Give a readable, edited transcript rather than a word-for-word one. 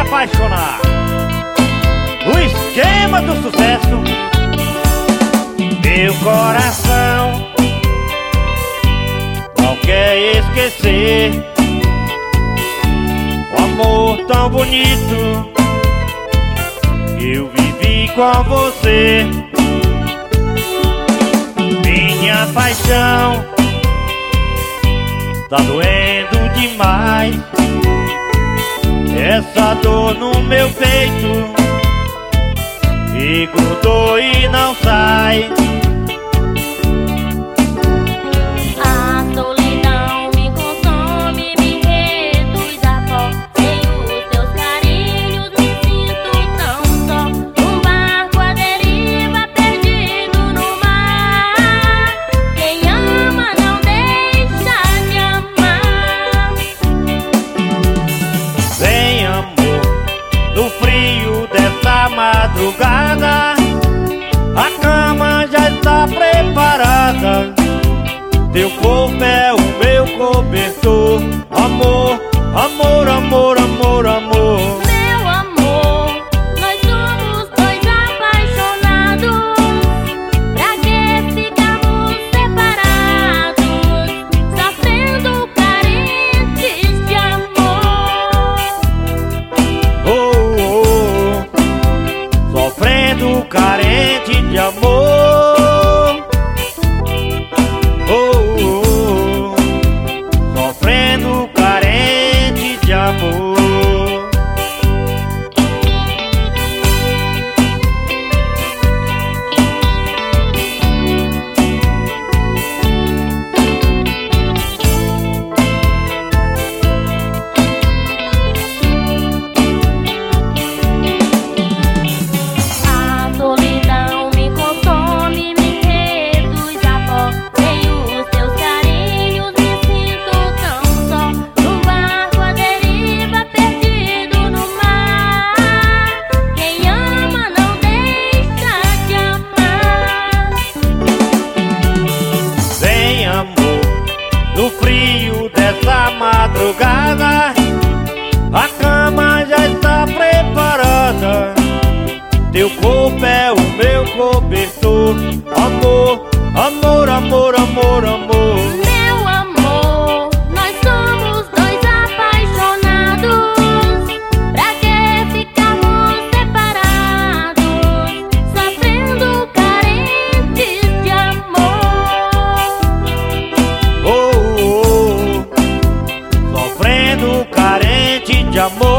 apaixonar. O esquema do sucesso. Meu coração não quer esquecer o amor tão bonito que eu vivi com você. Minha paixão tá doendo demais, essa dor no meu peito e grudou e não sai. A solidão me consome, me reduz a pó. Sem os teus carinhos me sinto tão só. Um barco à deriva, perdido no mar. Quem ama não deixa de amar. Vem, amor, no frio dessa madrugada, a cama já está preparada. Teu corpo é o meu cobertor. Amor, amor, amor, amor, amor. Meu amor, nós somos dois apaixonados. Pra que ficamos separados, sofrendo carentes de amor? Oh, oh, sofrendo carente de amor. Sofrendo carente de amor. A solidão me consome, me reduz a pó. Sem os teus carinhos me sinto tão só. Num barco à deriva, perdido no mar. Quem ama não deixa de amar. Vem, amor, no frio dessa madrugada, a cama já está preparada. Teu corpo é o meu cobertor. Amor, amor, amor, amor, amor. Meu amor, nós somos dois apaixonados. Pra que ficamos separados, sofrendo carentes de amor? Oh, oh, oh, sofrendo carente de amor.